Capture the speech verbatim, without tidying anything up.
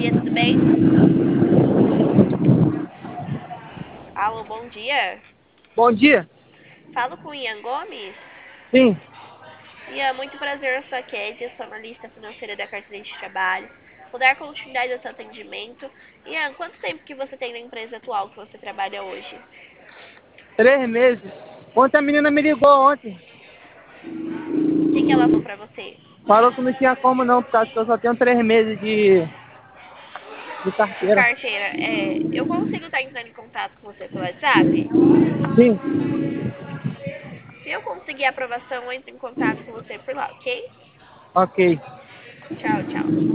dia, tudo bem? Alô, bom dia. Bom dia. Falo com o Ian Gomes. Sim, Ian, muito prazer, eu sou a Kézia, sou analista financeira da carteira de trabalho. Vou dar continuidade ao seu atendimento. Ian, quanto tempo que você tem na empresa atual que você trabalha hoje? três meses. Ontem a menina me ligou ontem. O que, que ela falou pra você? Falou que não tinha como não, por causa que eu só tenho três meses de, de De carteira. carteira, é, eu consigo estar entrando em contato com você pelo WhatsApp? Sim, Se eu conseguir a aprovação, eu entro em contato com você por lá, ok? ok. Tchau, tchau.